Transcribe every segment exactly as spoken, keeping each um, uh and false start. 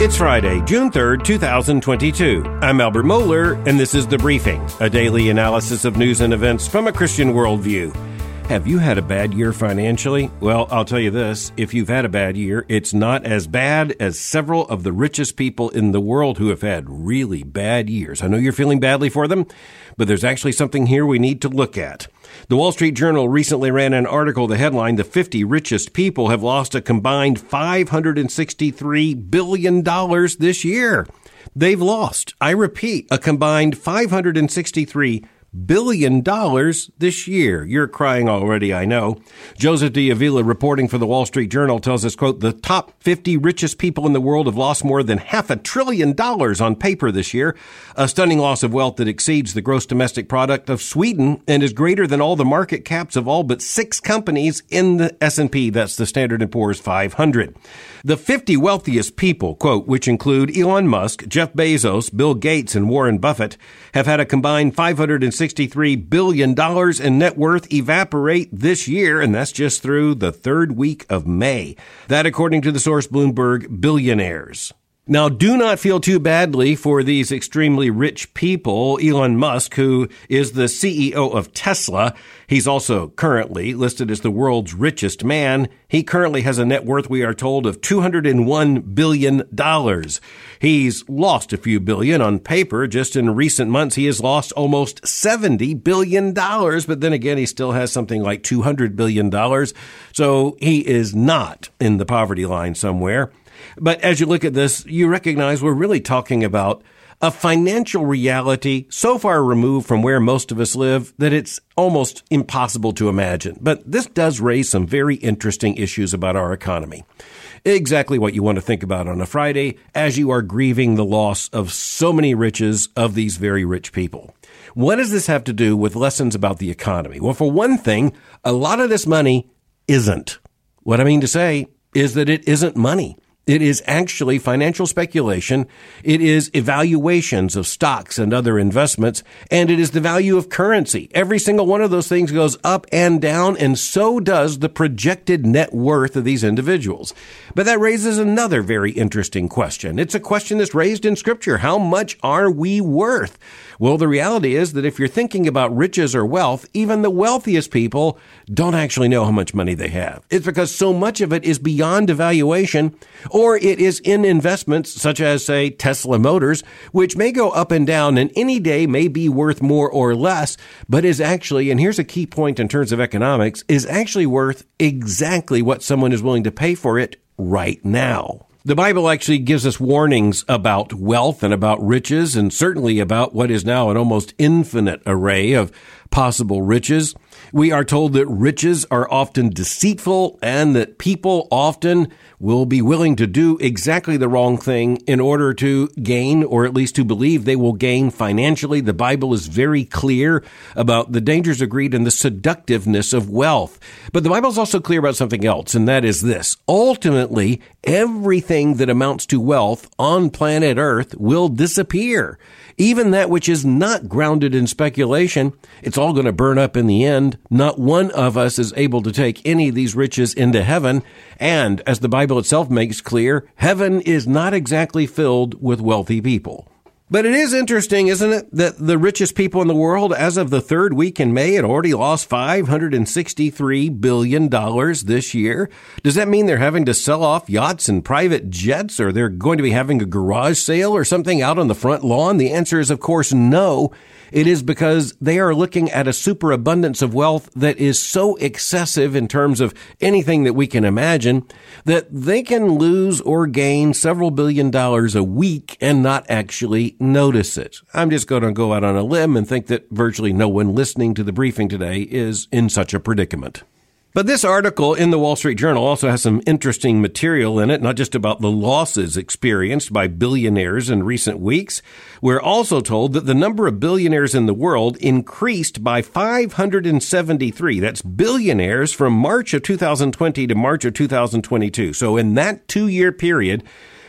It's Friday, June third, two thousand twenty-two. I'm Albert Mohler, and this is The Briefing, a daily analysis of news and events from a Christian worldview. Have you had a bad year financially? Well, I'll tell you this. If you've had a bad year, it's not as bad as several of the richest people in the world who have had really bad years. I know you're feeling badly for them, but there's actually something here we need to look at. The Wall Street Journal recently ran an article, the headline, "The fifty richest people have lost a combined five hundred sixty-three billion dollars this year." They've lost, I repeat, a combined five hundred sixty-three billion dollars this year. You're crying already, I know. Joseph de Avila, reporting for the Wall Street Journal, tells us, quote, "The top fifty richest people in the world have lost more than half a trillion dollars on paper this year, a stunning loss of wealth that exceeds the gross domestic product of Sweden and is greater than all the market caps of all but six companies in the S and P, that's the Standard and Poor's five hundred. The fifty wealthiest people, quote, which include Elon Musk, Jeff Bezos, Bill Gates, and Warren Buffett, have had a combined five hundred sixty-three billion dollars in net worth evaporate this year, and that's just through the third week of May. That according to the source Bloomberg Billionaires. Now, do not feel too badly for these extremely rich people. Elon Musk, who is the C E O of Tesla, he's also currently listed as the world's richest man. He currently has a net worth, we are told, of two hundred one billion dollars. He's lost a few billion on paper. Just in recent months, he has lost almost seventy billion dollars. But then again, he still has something like two hundred billion dollars. So he is not in the poverty line somewhere. But as you look at this, you recognize we're really talking about a financial reality so far removed from where most of us live that it's almost impossible to imagine. But this does raise some very interesting issues about our economy. Exactly what you want to think about on a Friday as you are grieving the loss of so many riches of these very rich people. What does this have to do with lessons about the economy? Well, for one thing, a lot of this money isn't. What I mean to say is that it isn't money. It is actually financial speculation. It is evaluations of stocks and other investments, and it is the value of currency. Every single one of those things goes up and down, and so does the projected net worth of these individuals. But that raises another very interesting question. It's a question that's raised in Scripture. How much are we worth? Well, the reality is that if you're thinking about riches or wealth, even the wealthiest people don't actually know how much money they have. It's because so much of it is beyond evaluation, or it is in investments such as, say, Tesla Motors, which may go up and down and any day may be worth more or less, but is actually, and here's a key point in terms of economics, is actually worth exactly what someone is willing to pay for it right now. The Bible actually gives us warnings about wealth and about riches, and certainly about what is now an almost infinite array of possible riches. We are told that riches are often deceitful and that people often will be willing to do exactly the wrong thing in order to gain, or at least to believe they will gain financially. The Bible is very clear about the dangers of greed and the seductiveness of wealth. But the Bible is also clear about something else, and that is this. Ultimately, everything that amounts to wealth on planet Earth will disappear. Even that which is not grounded in speculation, it's all going to burn up in the end. Not one of us is able to take any of these riches into heaven. And as the Bible itself makes clear, heaven is not exactly filled with wealthy people. But it is interesting, isn't it, that the richest people in the world, as of the third week in May, had already lost five hundred sixty-three billion dollars this year. Does that mean they're having to sell off yachts and private jets, or they're going to be having a garage sale or something out on the front lawn? The answer is, of course, no. It is because they are looking at a superabundance of wealth that is so excessive in terms of anything that we can imagine that they can lose or gain several billion dollars a week and not actually notice it. I'm just going to go out on a limb and think that virtually no one listening to the briefing today is in such a predicament. But this article in the Wall Street Journal also has some interesting material in it, not just about the losses experienced by billionaires in recent weeks. We're also told that the number of billionaires in the world increased by five hundred seventy-three. That's billionaires from March of two thousand twenty to March of two thousand twenty-two. So in that two-year period,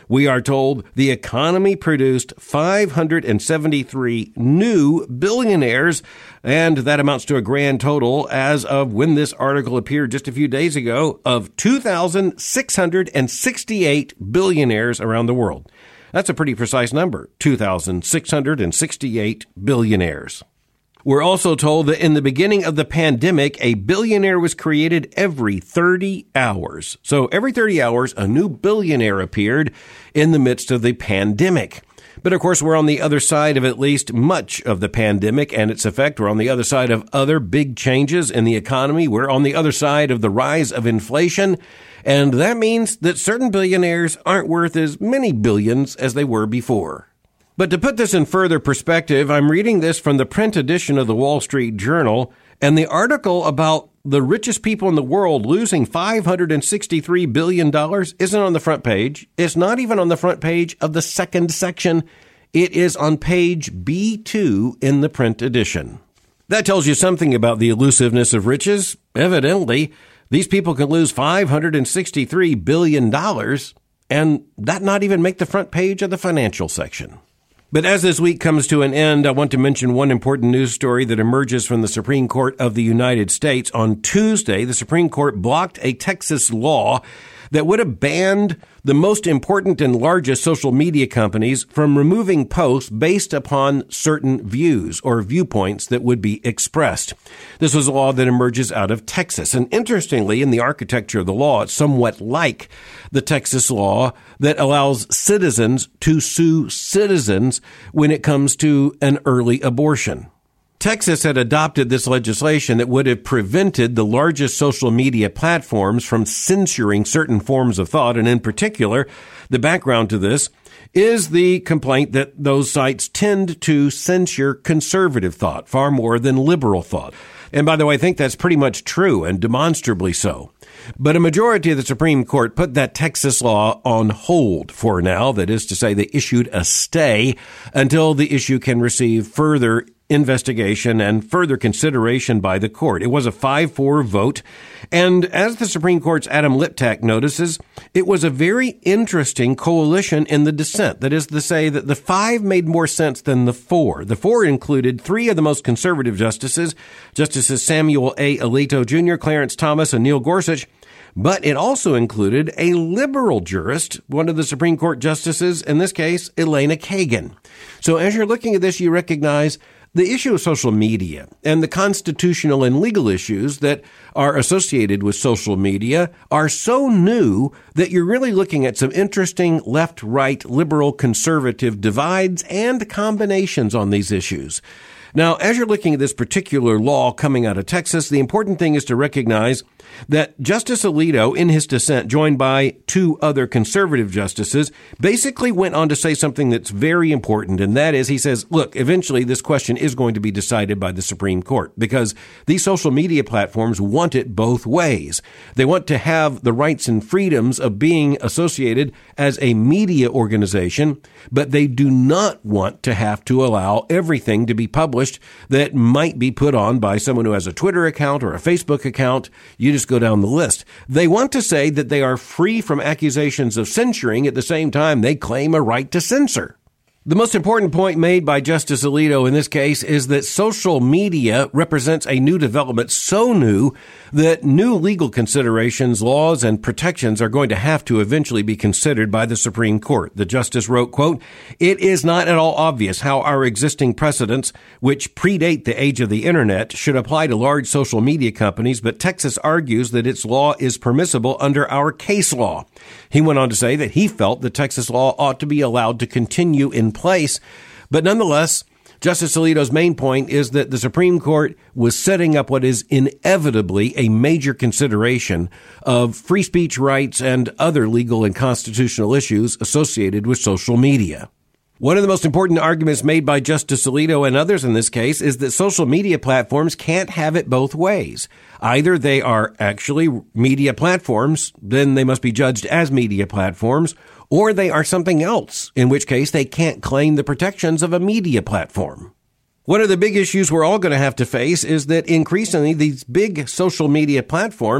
We are told the economy produced five hundred seventy-three new billionaires, and that amounts to a grand total, as of when this article appeared just a few days ago, of two thousand six hundred sixty-eight billionaires around the world. That's a pretty precise number, two thousand six hundred sixty-eight billionaires. We're also told that in the beginning of the pandemic, a billionaire was created every thirty hours. So every thirty hours, a new billionaire appeared in the midst of the pandemic. But of course, we're on the other side of at least much of the pandemic and its effect. We're on the other side of other big changes in the economy. We're on the other side of the rise of inflation. And that means that certain billionaires aren't worth as many billions as they were before. But to put this in further perspective, I'm reading this from the print edition of the Wall Street Journal, and the article about the richest people in the world losing five hundred sixty-three billion dollars isn't on the front page. It's not even on the front page of the second section. It is on page B two in the print edition. That tells you something about the elusiveness of riches. Evidently, these people can lose five hundred sixty-three billion dollars and that not even make the front page of the financial section. But as this week comes to an end, I want to mention one important news story that emerges from the Supreme Court of the United States. On Tuesday, the Supreme Court blocked a Texas law that would have banned the most important and largest social media companies from removing posts based upon certain views or viewpoints that would be expressed. This was a law that emerges out of Texas. And interestingly, in the architecture of the law, it's somewhat like the Texas law that allows citizens to sue citizens when it comes to an early abortion. Texas had adopted this legislation that would have prevented the largest social media platforms from censoring certain forms of thought. And in particular, the background to this is the complaint that those sites tend to censure conservative thought far more than liberal thought. And by the way, I think that's pretty much true and demonstrably so. But a majority of the Supreme Court put that Texas law on hold for now. That is to say, they issued a stay until the issue can receive further investigation and further consideration by the court. It was a five four vote. And as the Supreme Court's Adam Liptak notices, it was a very interesting coalition in the dissent. That is to say that the five made more sense than the four. The four included three of the most conservative justices, Justices Samuel A. Alito Junior, Clarence Thomas, and Neil Gorsuch. But it also included a liberal jurist, one of the Supreme Court justices, in this case, Elena Kagan. So as you're looking at this, you recognize the issue of social media and the constitutional and legal issues that are associated with social media are so new that you're really looking at some interesting left, right, liberal, conservative divides and combinations on these issues. Now, as you're looking at this particular law coming out of Texas, the important thing is to recognize that Justice Alito, in his dissent, joined by two other conservative justices, basically went on to say something that's very important, and that is, he says, look, eventually this question is going to be decided by the Supreme Court because these social media platforms want it both ways. They want to have the rights and freedoms of being associated as a media organization, but they do not want to have to allow everything to be published that might be put on by someone who has a Twitter account or a Facebook account. You just go down the list. They want to say that they are free from accusations of censoring. At the same time, they claim a right to censor. The most important point made by Justice Alito in this case is that social media represents a new development so new that new legal considerations, laws, and protections are going to have to eventually be considered by the Supreme Court. The justice wrote, quote, "It is not at all obvious how our existing precedents, which predate the age of the internet, should apply to large social media companies, but Texas argues that its law is permissible under our case law." He went on to say that he felt the Texas law ought to be allowed to continue in place. But nonetheless, Justice Alito's main point is that the Supreme Court was setting up what is inevitably a major consideration of free speech rights and other legal and constitutional issues associated with social media. One of the most important arguments made by Justice Alito and others in this case is that social media platforms can't have it both ways. Either they are actually media platforms, then they must be judged as media platforms, or they are something else, in which case they can't claim the protections of a media platform. One of the big issues we're all going to have to face is that increasingly these big social media platforms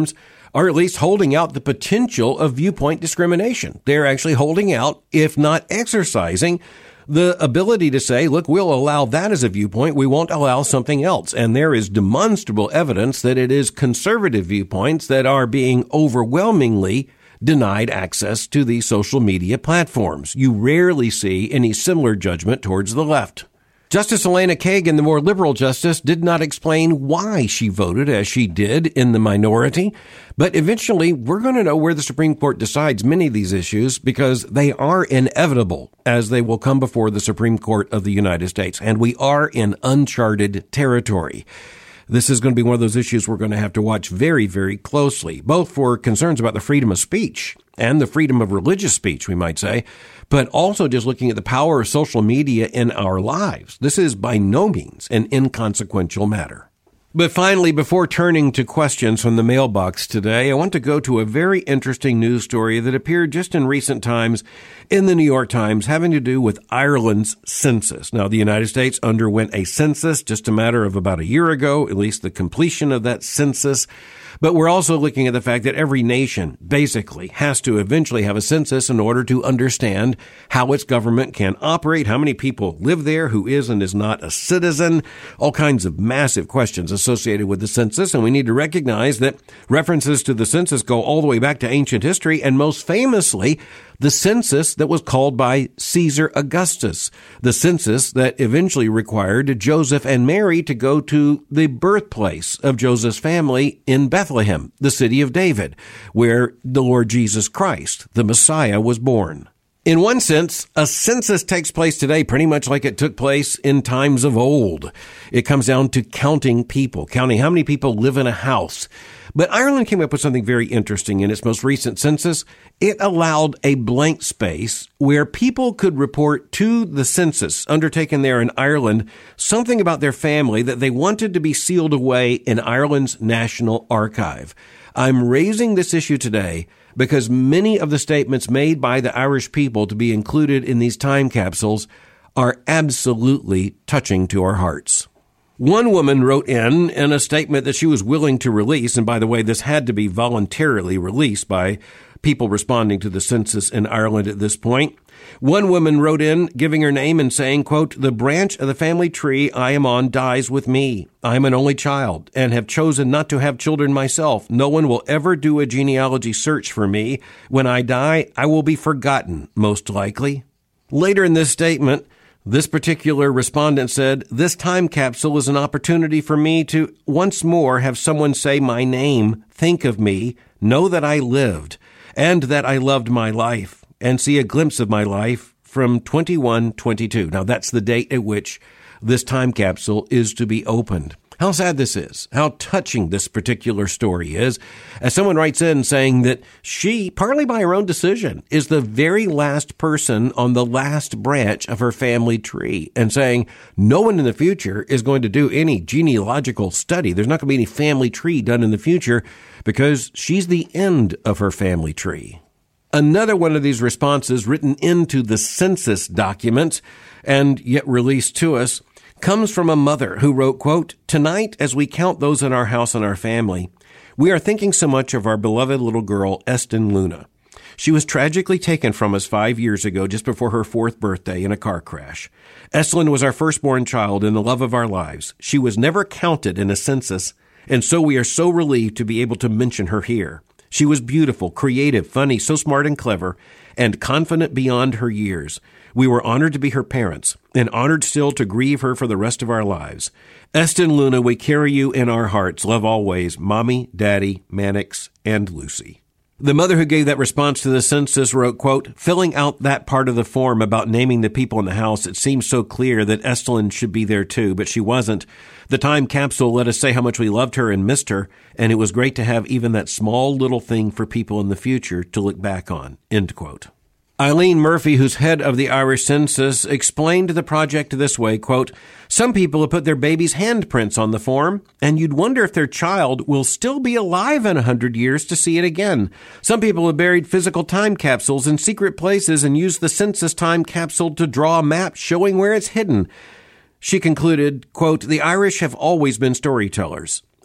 are at least holding out the potential of viewpoint discrimination. They're actually holding out, if not exercising, the ability to say, look, we'll allow that as a viewpoint. We won't allow something else. And there is demonstrable evidence that it is conservative viewpoints that are being overwhelmingly denied access to these social media platforms. You rarely see any similar judgment towards the left. Justice Elena Kagan, the more liberal justice, did not explain why she voted as she did in the minority. But eventually, we're going to know where the Supreme Court decides many of these issues because they are inevitable as they will come before the Supreme Court of the United States. And we are in uncharted territory. This is going to be one of those issues we're going to have to watch very, very closely, both for concerns about the freedom of speech and the freedom of religious speech, we might say, but also just looking at the power of social media in our lives. This is by no means an inconsequential matter. But finally, before turning to questions from the mailbox today, I want to go to a very interesting news story that appeared just in recent times in the New York Times having to do with Ireland's census. Now, the United States underwent a census just a matter of about a year ago, at least the completion of that census. But we're also looking at the fact that every nation basically has to eventually have a census in order to understand how its government can operate, how many people live there, who is and is not a citizen, all kinds of massive questions associated with the census. And we need to recognize that references to the census go all the way back to ancient history, and most famously, the census that was called by Caesar Augustus, the census that eventually required Joseph and Mary to go to the birthplace of Joseph's family in Bethlehem, the city of David, where the Lord Jesus Christ, the Messiah, was born. In one sense, a census takes place today pretty much like it took place in times of old. It comes down to counting people, counting how many people live in a house. But Ireland came up with something very interesting in its most recent census. It allowed a blank space where people could report to the census undertaken there in Ireland something about their family that they wanted to be sealed away in Ireland's National Archive. I'm raising this issue today because many of the statements made by the Irish people to be included in these time capsules are absolutely touching to our hearts. One woman wrote in in a statement that she was willing to release, and by the way, this had to be voluntarily released by people responding to the census in Ireland at this point. One woman wrote in, giving her name and saying, quote, "The branch of the family tree I am on dies with me. I am an only child and have chosen not to have children myself. No one will ever do a genealogy search for me. When I die, I will be forgotten, most likely." Later in this statement, this particular respondent said, "This time capsule is an opportunity for me to once more have someone say my name, think of me, know that I lived, and that I loved my life, and see a glimpse of my life from twenty-one twenty-two. Now, that's the date at which this time capsule is to be opened. How sad this is, how touching this particular story is, as someone writes in saying that she, partly by her own decision, is the very last person on the last branch of her family tree, and saying no one in the future is going to do any genealogical study. There's not going to be any family tree done in the future because she's the end of her family tree. Another one of these responses written into the census document and yet released to us comes from a mother who wrote, quote, "Tonight, as we count those in our house and our family, we are thinking so much of our beloved little girl, Estin Luna. She was tragically taken from us five years ago, just before her fourth birthday, in a car crash. Estlin was our firstborn child and the love of our lives. She was never counted in a census, and so we are so relieved to be able to mention her here. She was beautiful, creative, funny, so smart and clever, and confident beyond her years. We were honored to be her parents, and honored still to grieve her for the rest of our lives. Estin Luna, we carry you in our hearts. Love always, Mommy, Daddy, Mannix, and Lucy." The mother who gave that response to the census wrote, quote, "Filling out that part of the form about naming the people in the house, it seems so clear that Estlin should be there too, but she wasn't. The time capsule let us say how much we loved her and missed her, and it was great to have even that small little thing for people in the future to look back on," end quote. Eileen Murphy, who's head of the Irish Census, explained the project this way, quote, "Some people have put their baby's handprints on the form, and you'd wonder if their child will still be alive in a hundred years to see it again. Some people have buried physical time capsules in secret places and used the census time capsule to draw a map showing where it's hidden." She concluded, quote, "The Irish have always been storytellers,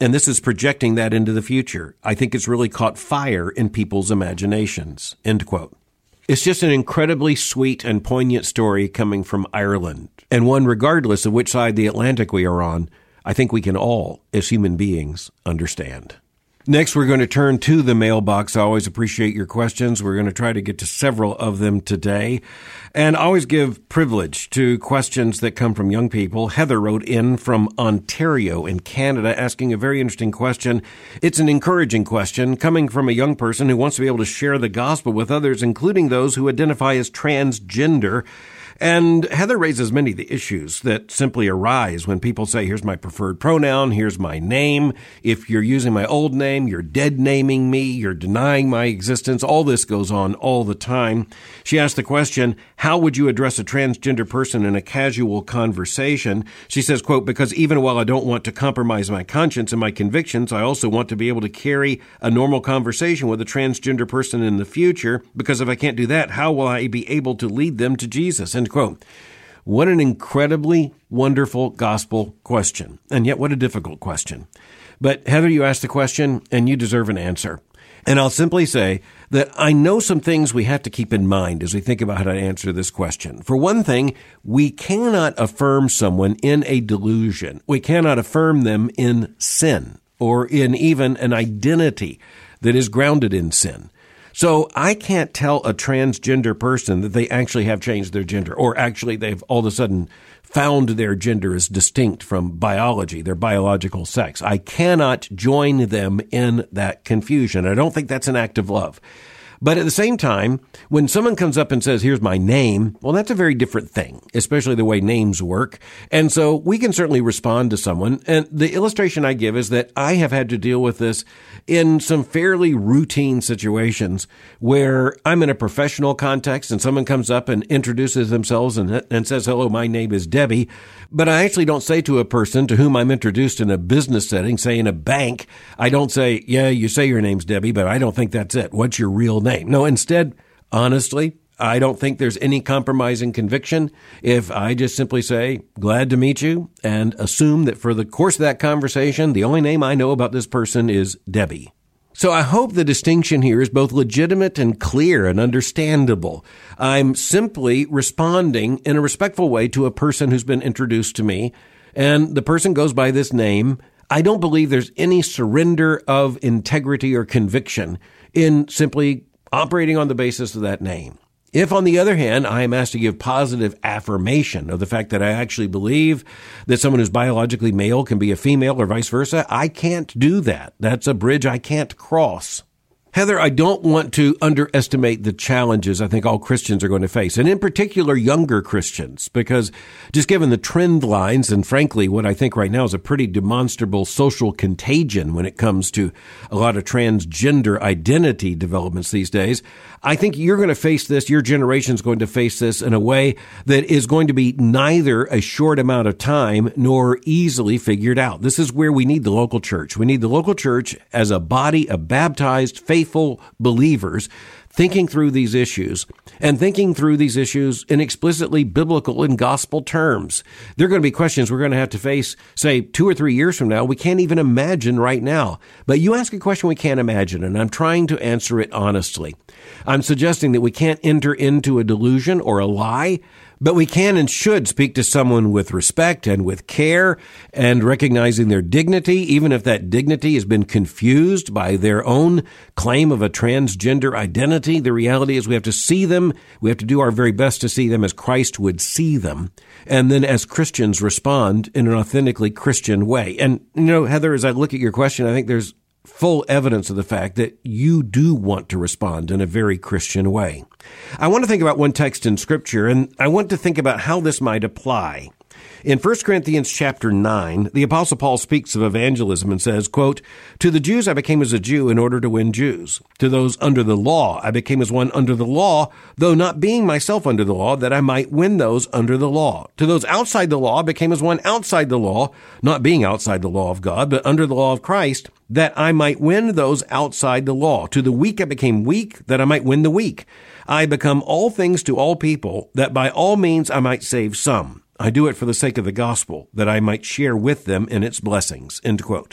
And this is projecting that into the future. I think it's really caught fire in people's imaginations, end quote. It's just an incredibly sweet and poignant story coming from Ireland, and one regardless of which side of the Atlantic we are on, I think we can all, as human beings, understand. Next, we're going to turn to the mailbox. I always appreciate your questions. We're going to try to get to several of them today. And I always give privilege to questions that come from young people. Heather wrote in from Ontario in Canada asking a very interesting question. It's an encouraging question coming from a young person who wants to be able to share the gospel with others, including those who identify as transgender. And Heather raises many of the issues that simply arise when people say, here's my preferred pronoun, here's my name. If you're using my old name, you're dead naming me, you're denying my existence. All this goes on all the time. She asked the question, how would you address a transgender person in a casual conversation? She says, quote, because even while I don't want to compromise my conscience and my convictions, I also want to be able to carry a normal conversation with a transgender person in the future, because if I can't do that, how will I be able to lead them to Jesus? End quote. What an incredibly wonderful gospel question, and yet what a difficult question. But Heather, you asked the question, and you deserve an answer. And I'll simply say that I know some things we have to keep in mind as we think about how to answer this question. For one thing, we cannot affirm someone in a delusion. We cannot affirm them in sin or in even an identity that is grounded in sin. So I can't tell a transgender person that they actually have changed their gender, or actually they've all of a sudden found their gender as distinct from biology, their biological sex. I cannot join them in that confusion. I don't think that's an act of love. But at the same time, when someone comes up and says, here's my name, well, that's a very different thing, especially the way names work. And so we can certainly respond to someone. And the illustration I give is that I have had to deal with this in some fairly routine situations where I'm in a professional context and someone comes up and introduces themselves and, and says, hello, my name is Debbie. But I actually don't say to a person to whom I'm introduced in a business setting, say in a bank, I don't say, yeah, you say your name's Debbie, but I don't think that's it. What's your real name? No, instead, honestly, I don't think there's any compromising conviction if I just simply say, glad to meet you, and assume that for the course of that conversation, the only name I know about this person is Debbie. So I hope the distinction here is both legitimate and clear and understandable. I'm simply responding in a respectful way to a person who's been introduced to me, and the person goes by this name. I don't believe there's any surrender of integrity or conviction in simply operating on the basis of that name. If, on the other hand, I am asked to give positive affirmation of the fact that I actually believe that someone who's biologically male can be a female or vice versa, I can't do that. That's a bridge I can't cross. Heather, I don't want to underestimate the challenges I think all Christians are going to face, and in particular younger Christians, because just given the trend lines and frankly what I think right now is a pretty demonstrable social contagion when it comes to a lot of transgender identity developments these days, I think you're going to face this, your generation is going to face this in a way that is going to be neither a short amount of time nor easily figured out. This is where we need the local church. We need the local church as a body of baptized, faithful believers thinking through these issues and thinking through these issues in explicitly biblical and gospel terms. There are going to be questions we're going to have to face, say, two or three years from now. We can't even imagine right now. But you ask a question we can't imagine, and I'm trying to answer it honestly. I'm suggesting that we can't enter into a delusion or a lie, but we can and should speak to someone with respect and with care and recognizing their dignity, even if that dignity has been confused by their own claim of a transgender identity. The reality is we have to see them. We have to do our very best to see them as Christ would see them. And then as Christians respond in an authentically Christian way. And, you know, Heather, as I look at your question, I think there's full evidence of the fact that you do want to respond in a very Christian way. I want to think about one text in Scripture, and I want to think about how this might apply. In First Corinthians chapter nine, the Apostle Paul speaks of evangelism and says, quote, "To the Jews I became as a Jew in order to win Jews. To those under the law I became as one under the law, though not being myself under the law, that I might win those under the law. To those outside the law I became as one outside the law, not being outside the law of God, but under the law of Christ, that I might win those outside the law. To the weak I became weak, that I might win the weak. I become all things to all people, that by all means I might save some. I do it for the sake of the gospel, that I might share with them in its blessings." End quote.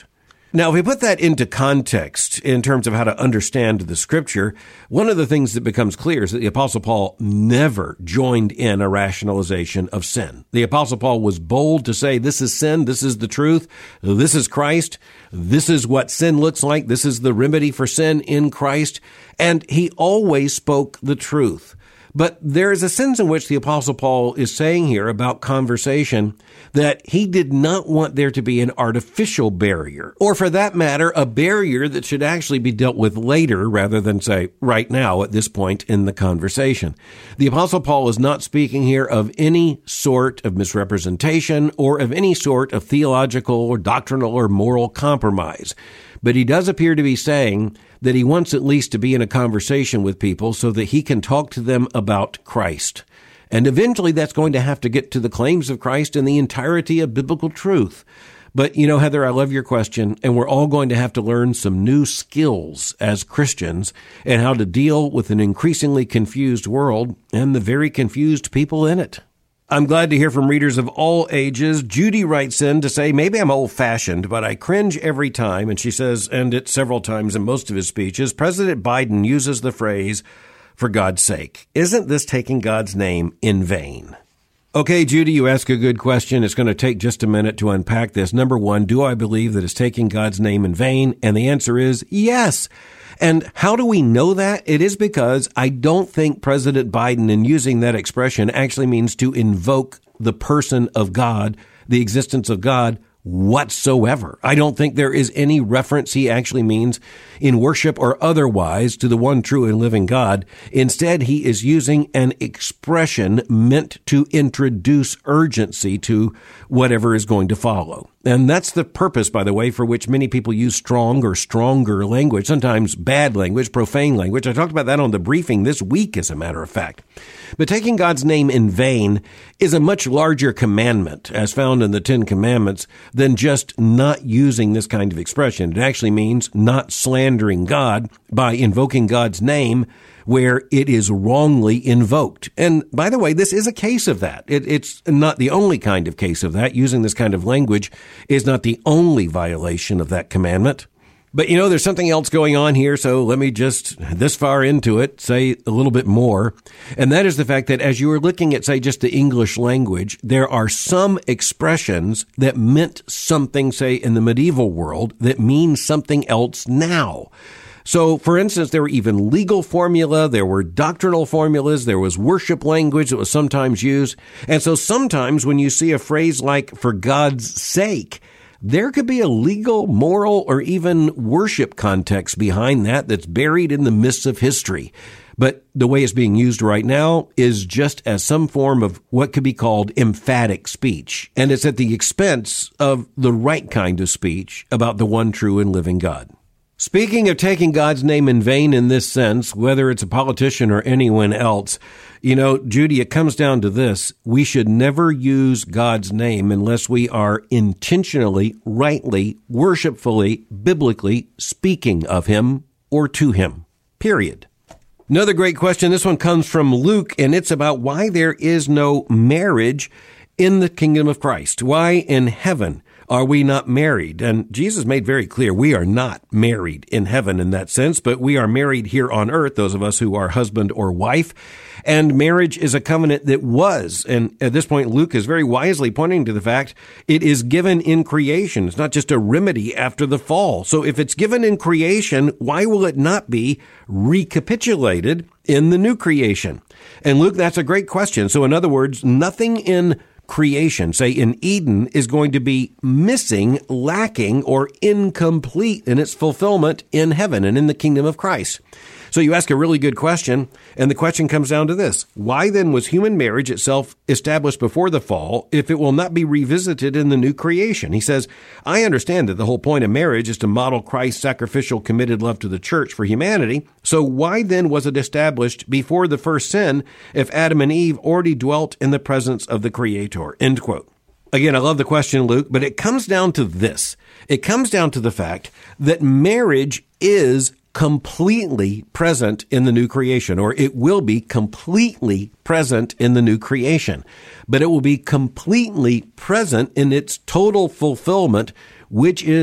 Now, if we put that into context in terms of how to understand the scripture, one of the things that becomes clear is that the Apostle Paul never joined in a rationalization of sin. The Apostle Paul was bold to say, this is sin, this is the truth, this is Christ, this is what sin looks like, this is the remedy for sin in Christ, and he always spoke the truth. But there is a sense in which the Apostle Paul is saying here about conversation that he did not want there to be an artificial barrier, or for that matter, a barrier that should actually be dealt with later rather than, say, right now at this point in the conversation. The Apostle Paul is not speaking here of any sort of misrepresentation or of any sort of theological or doctrinal or moral compromise. But he does appear to be saying that he wants at least to be in a conversation with people so that he can talk to them about Christ. And eventually that's going to have to get to the claims of Christ and the entirety of biblical truth. But, you know, Heather, I love your question, and we're all going to have to learn some new skills as Christians and how to deal with an increasingly confused world and the very confused people in it. I'm glad to hear from readers of all ages. Judy writes in to say, maybe I'm old-fashioned, but I cringe every time, and she says, and it several times in most of his speeches, President Biden uses the phrase, for God's sake. Isn't this taking God's name in vain? Okay, Judy, you ask a good question. It's going to take just a minute to unpack this. Number one, do I believe that it's taking God's name in vain? And the answer is yes. And how do we know that? It is because I don't think President Biden, in using that expression, actually means to invoke the person of God, the existence of God, whatsoever. I don't think there is any reference he actually means in worship or otherwise to the one true and living God. Instead, he is using an expression meant to introduce urgency to whatever is going to follow. And that's the purpose, by the way, for which many people use strong or stronger language, sometimes bad language, profane language. I talked about that on the briefing this week, as a matter of fact. But taking God's name in vain is a much larger commandment, as found in the Ten Commandments, than just not using this kind of expression. It actually means not slandering God by invoking God's name where it is wrongly invoked. And by the way, this is a case of that. It, it's not the only kind of case of that. Using this kind of language is not the only violation of that commandment. But, you know, there's something else going on here, so let me just, this far into it, say a little bit more. And that is the fact that as you are looking at, say, just the English language, there are some expressions that meant something, say, in the medieval world that mean something else now. So, for instance, there were even legal formula, there were doctrinal formulas, there was worship language that was sometimes used. And so sometimes when you see a phrase like, for God's sake, there could be a legal, moral, or even worship context behind that that's buried in the mists of history. But the way it's being used right now is just as some form of what could be called emphatic speech. And it's at the expense of the right kind of speech about the one true and living God. Speaking of taking God's name in vain in this sense, whether it's a politician or anyone else, you know, Judy, it comes down to this. We should never use God's name unless we are intentionally, rightly, worshipfully, biblically speaking of him or to him. Period. Another great question. This one comes from Luke, and it's about why there is no marriage in the kingdom of Christ. Why in heaven are we not married? And Jesus made very clear we are not married in heaven in that sense, but we are married here on earth, those of us who are husband or wife. And marriage is a covenant that was, and at this point, Luke is very wisely pointing to the fact it is given in creation. It's not just a remedy after the fall. So if it's given in creation, why will it not be recapitulated in the new creation? And Luke, that's a great question. So in other words, nothing in creation, say in Eden, is going to be missing, lacking, or incomplete in its fulfillment in heaven and in the kingdom of Christ. So you ask a really good question, and the question comes down to this. Why then was human marriage itself established before the fall if it will not be revisited in the new creation? He says, I understand that the whole point of marriage is to model Christ's sacrificial, committed love to the church for humanity. So why then was it established before the first sin if Adam and Eve already dwelt in the presence of the Creator? End quote. Again, I love the question, Luke, but it comes down to this. It comes down to the fact that marriage is completely present in the new creation, or it will be completely present in the new creation, but it will be completely present in its total fulfillment, which is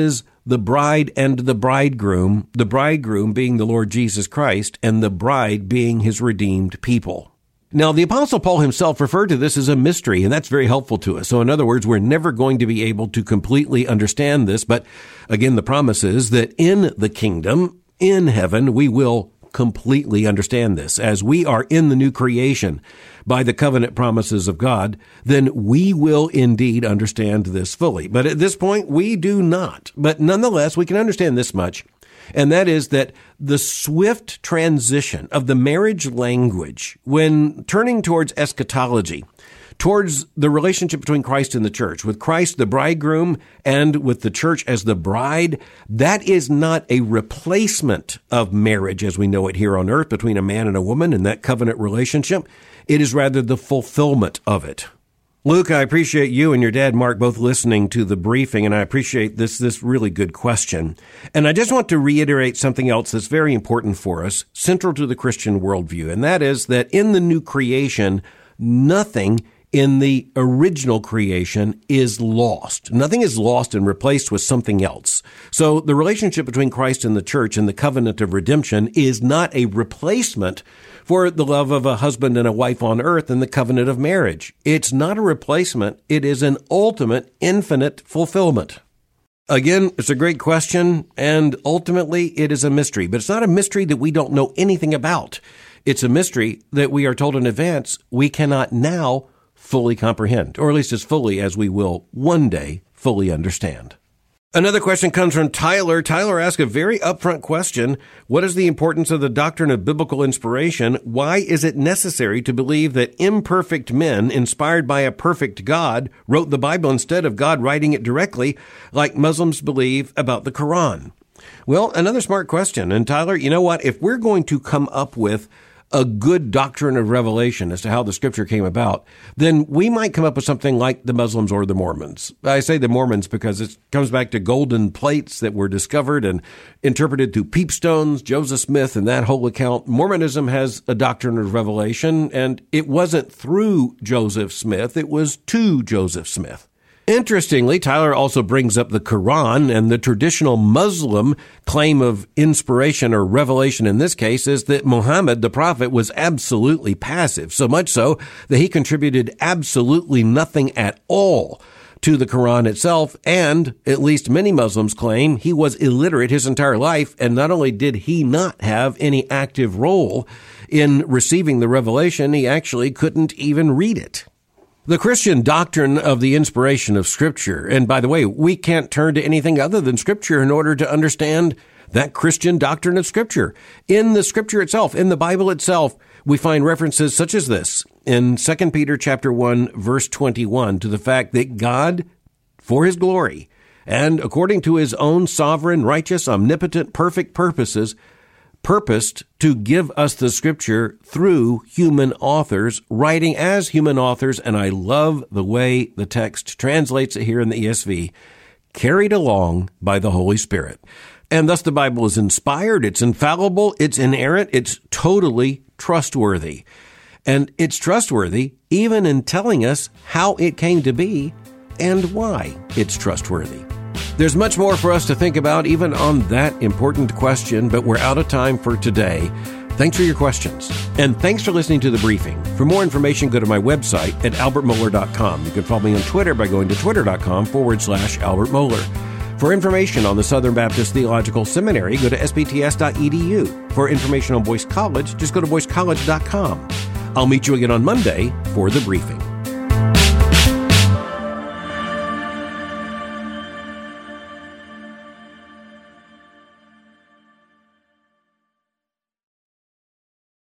the bride and the bridegroom, the bridegroom being the Lord Jesus Christ, and the bride being his redeemed people. Now, the Apostle Paul himself referred to this as a mystery, and that's very helpful to us. So in other words, we're never going to be able to completely understand this, but again, the promise is that in the kingdom, in heaven, we will completely understand this. As we are in the new creation by the covenant promises of God, then we will indeed understand this fully. But at this point, we do not. But nonetheless, we can understand this much. And that is that the swift transition of the marriage language when turning towards eschatology, towards the relationship between Christ and the church, with Christ the bridegroom and with the church as the bride, that is not a replacement of marriage as we know it here on earth between a man and a woman in that covenant relationship. It is rather the fulfillment of it. Luke, I appreciate you and your dad, Mark, both listening to the briefing, and I appreciate this this really good question. And I just want to reiterate something else that's very important for us, central to the Christian worldview, and that is that in the new creation, nothing in the original creation is lost. Nothing is lost and replaced with something else. So the relationship between Christ and the church and the covenant of redemption is not a replacement for the love of a husband and a wife on earth and the covenant of marriage. It's not a replacement. It is an ultimate, infinite fulfillment. Again, it's a great question, and ultimately it is a mystery. But it's not a mystery that we don't know anything about. It's a mystery that we are told in advance we cannot now fully comprehend, or at least as fully as we will one day fully understand. Another question comes from Tyler. Tyler asked a very upfront question. What is the importance of the doctrine of biblical inspiration? Why is it necessary to believe that imperfect men, inspired by a perfect God, wrote the Bible instead of God writing it directly, like Muslims believe about the Quran? Well, another smart question. And Tyler, you know what? If we're going to come up with a good doctrine of revelation as to how the scripture came about, then we might come up with something like the Muslims or the Mormons. I say the Mormons because it comes back to golden plates that were discovered and interpreted through peepstones, Joseph Smith, and that whole account. Mormonism has a doctrine of revelation, and it wasn't through Joseph Smith, it was to Joseph Smith. Interestingly, Tyler also brings up the Quran, and the traditional Muslim claim of inspiration or revelation in this case is that Muhammad, the prophet, was absolutely passive, so much so that he contributed absolutely nothing at all to the Quran itself, and at least many Muslims claim he was illiterate his entire life, and not only did he not have any active role in receiving the revelation, he actually couldn't even read it. The Christian doctrine of the inspiration of Scripture, and by the way, we can't turn to anything other than Scripture in order to understand that Christian doctrine of Scripture. In the Scripture itself, in the Bible itself, we find references such as this in Second Peter chapter one, verse twenty-one, to the fact that God, for his glory, and according to his own sovereign, righteous, omnipotent, perfect purposes, purposed to give us the Scripture through human authors, writing as human authors, and I love the way the text translates it here in the E S V, carried along by the Holy Spirit. And thus the Bible is inspired, it's infallible, it's inerrant, it's totally trustworthy. And it's trustworthy even in telling us how it came to be and why it's trustworthy. There's much more for us to think about even on that important question, but we're out of time for today. Thanks for your questions. And thanks for listening to The Briefing. For more information, go to my website at albert mohler dot com. You can follow me on Twitter by going to twitter.com forward slash Albert Mohler. For information on the Southern Baptist Theological Seminary, go to s b t s dot e d u. For information on Boyce College, just go to boyce college dot com. I'll meet you again on Monday for The Briefing.